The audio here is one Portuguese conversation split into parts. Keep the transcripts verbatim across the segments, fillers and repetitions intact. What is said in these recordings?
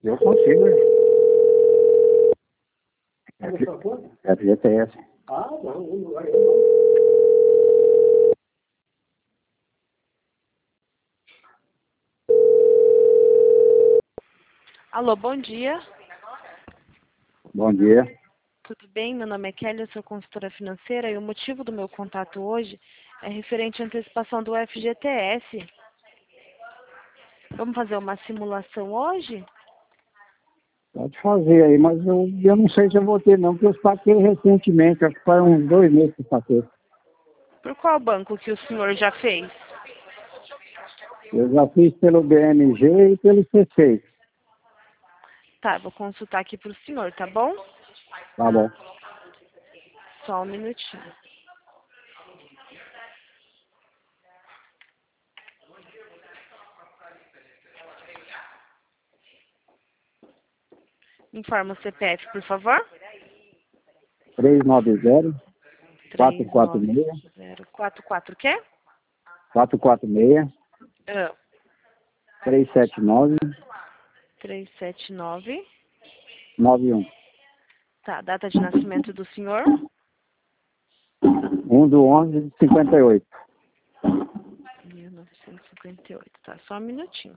Eu consigo. É da sua conta? F G T S. Ah, não, não, não, não. Alô, bom dia. Bom dia. Tudo bem? Meu nome é Kelly, eu sou consultora financeira e o motivo do meu contato hoje é referente à antecipação do F G T S. Vamos fazer uma simulação hoje? Pode fazer aí, mas eu, eu não sei se eu vou ter não, porque eu saquei recentemente, acho que faz uns dois meses que eu saquei. Por qual banco que o senhor já fez? Eu já fiz pelo B M G e pelo C seis. Tá, vou consultar aqui para o senhor, tá bom? Tá bom. Só um minutinho. Informa o C P F, por favor. três nove zero, quatro três quatro nove seis, zero quatro quatro quê? quatro quatro seis, Ah, três sete nove, três sete nove. nove um. Tá, data de nascimento do senhor? um do onze de cinquenta e oito. mil novecentos e cinquenta e oito, tá, só um minutinho.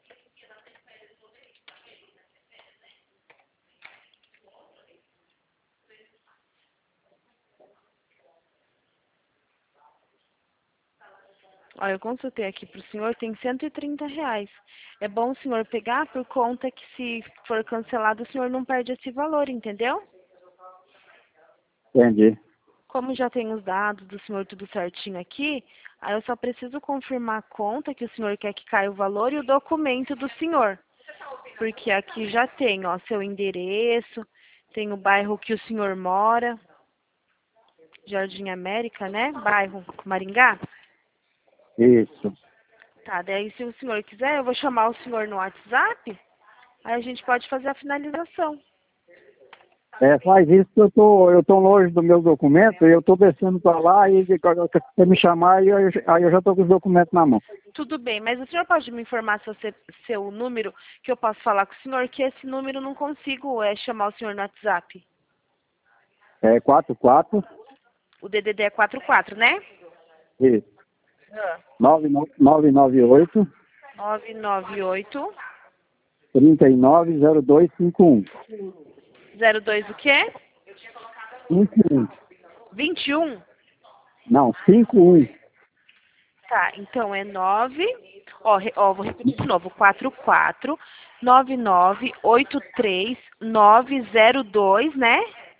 Olha, eu consultei aqui para o senhor, tem cento e trinta reais. É bom o senhor pegar por conta que se for cancelado, o senhor não perde esse valor, entendeu? Entendi. Como já tem os dados do senhor tudo certinho aqui, aí eu só preciso confirmar a conta que o senhor quer que caia o valor e o documento do senhor. Porque aqui já tem, ó, seu endereço, tem o bairro que o senhor mora, Jardim América, né? Bairro Maringá. Isso. Tá, daí se o senhor quiser, eu vou chamar o senhor no WhatsApp, aí a gente pode fazer a finalização. É, faz isso que eu tô, eu tô longe do meu documento e eu tô descendo para lá e você me chamar e eu, aí eu já tô com os documentos na mão. Tudo bem, mas o senhor pode me informar seu, C- seu número, que eu posso falar com o senhor, que esse número eu não consigo é, chamar o senhor no WhatsApp. É quatro quatro, O D D D é quatro quatro, né? isso. Ah. nove nove oito, nove nove oito, três nove zero dois cinco um. zero dois o quê? cinco um. vinte e um? Não, cinco um. Tá, então é nove, ó, re- ó, vou repetir de novo, quatro quatro, nove nove oito três nove zero dois, né?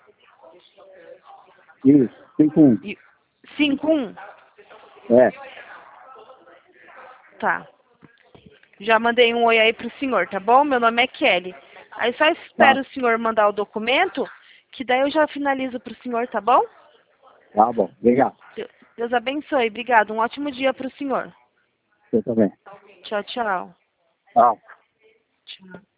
Isso, cinco um. E cinco um? É, Tá. Já mandei um oi aí pro senhor, tá bom? Meu nome é Kelly. Aí só tá, espero o senhor mandar o documento, que daí eu já finalizo pro senhor, tá bom? tá bom. Obrigado. Deus Deus abençoe. Obrigado. Um ótimo dia pro senhor. Você também. Tchau, tchau. Tchau. Tchau.